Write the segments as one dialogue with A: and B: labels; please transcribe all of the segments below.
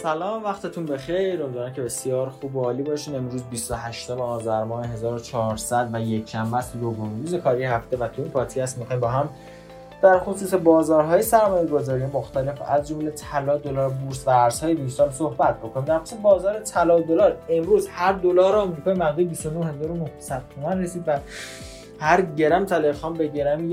A: سلام، وقتتون بخیر. امیدوارم که بسیار خوب و عالی باشین. امروز 28 آذر ماه 1400 و یک شنبه است، دومین روز کاری هفته و تو این پادکست می‌خوایم با هم در خصوص بازارهای سرمایه‌گذاری مختلف از جمله طلا، دلار، بورس و ارزهای دیجیتال صحبت بکنیم. در خصوص بازار طلا و دلار، امروز هر دلار آمریکایی مقدار 29900 تومان رسید و هر گرم طلای خام به گرم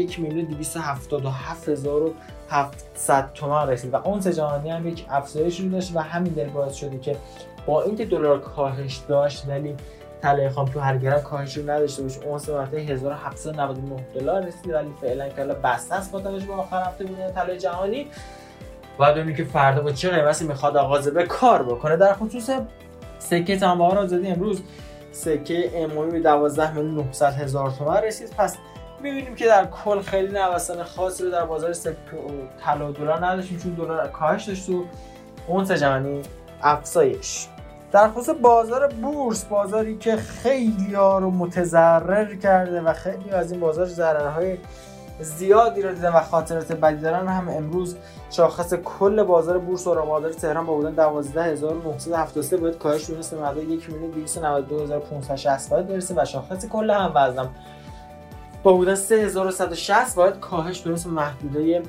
A: 1,277,700 تومان رسید و اونس جهانی هم یک افزایش رو داشت و همین دلیل باعث شده که با اینکه دلار کاهش داشت ولی طلای خام تو هر گرم کاهش رو نداشته باشه. اونس به 1799 دلار رسید ولی فعلا که حالا بسته است با توجه به آخر هفته بودن طلای جهانی. باید ببینیم که فردا با چه قیمتی میخواد آغاز به کار بکنه. در خصوص سکه تنباهان آزادی، امروز سکه امامی به 12,900,000 تومان رسید. پس می‌بینیم که در کل خیلی نوسان خاصی رو در بازار سکه طلا و دلار نداشتیم، چون دلار کاهش داشت و اونس جهانی افزایش. در خصوص بازار بورس، بازاری که خیلی‌ها رو متضرر کرده و خیلی از این بازار ضررهای زیادی رو دیدن و خاطرات بدی دارن، هم امروز شاخص کل بازار بورس و بازار تهران با بودن 12,973 باید کاهش تونست به مقدار 1,292,560 واحد برسه و شاخص کل هم وزن با بودن 3,160 واحد کاهش تونست به محدوده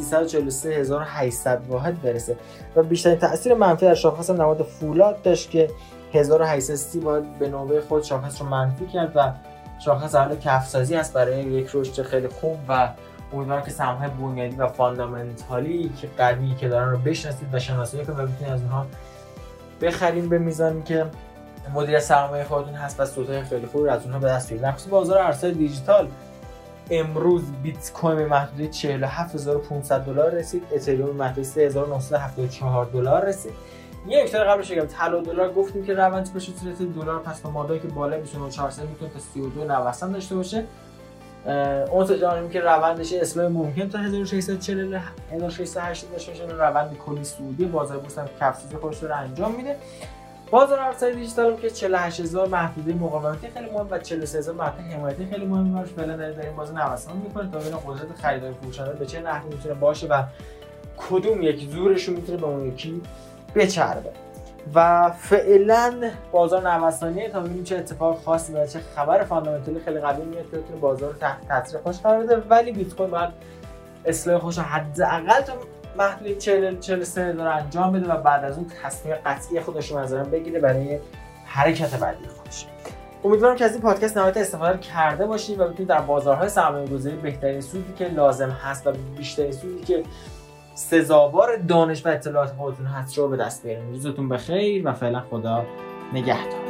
A: 343,800 واحد برسه و بیشترین تأثیر منفی در شاخص نماد فولاد داشت که 1,830 واحد به نوبه خود شاخص رو منفی کرد و شاخص حالا کف‌سازی است برای یک رشد خیلی خوب و امیدوارم که سهم‌های بنیادی و فاندامنتالی که قوی که دارن رو بشناسید و شناسایی کنید و بتونید از اونها بخرید به میزانی که مدیر سرمایه خودتون هست و سودهای خیلی خوبی از اونها به دست بیارید. در خصوص بازار ارزهای دیجیتال، امروز بیت کوین به محدوده 47,500 دلار رسید، اتریوم به محدوده 3,974 دلار رسید. یه نکته قبلش بگم، طلا و دلار گفتیم که روند به صورت دلار پس با مادایی که بالای 2400 میتونه تا 32 نوسان داشته باشه. اونس جهانی که روندش اصلاح ممکن تا 1640 1680 داشته باشه. روند کلی سعودی بازار بورس هم کف‌سازی خودش رو انجام میده. بازار ارزهای دیجیتال که 48000 محدوده مقاومتی خیلی مهم و 43000 محدوده حمایتی خیلی مهم باشه. فعلا در این بازار نوسان میکنه تا ببینیم قدرت خریدار فروشنده به چه نحوی میتونه باشه و کدوم یک زورشون میتونه به اون یکی بچربه. و فعلا بازار نوسانیه تا ببینیم چه اتفاق خاصی و چه خبر فاندامنتالی خیلی قوی میاد که بتونه بازار رو تحت تاثیر خودش قرار بده. ولی بیت کوین باید اصلاح خودش رو حداقل تا محدوده 43 دلار انجام بده و بعد از اون تصمیم قطعی خودش رو نظرم بگیره برای حرکت بعدی خودش. امیدوارم که از این پادکست نهایت استفاده کرده باشید و بتونید در بازارهای سرمایه‌گذاری بهترین سودی که لازم هست و بیشترین سودی که سزاوار دانش و اطلاعات خودتون هست رو به دست بیارید. روزتون بخیر و فعلا خدا نگهدار.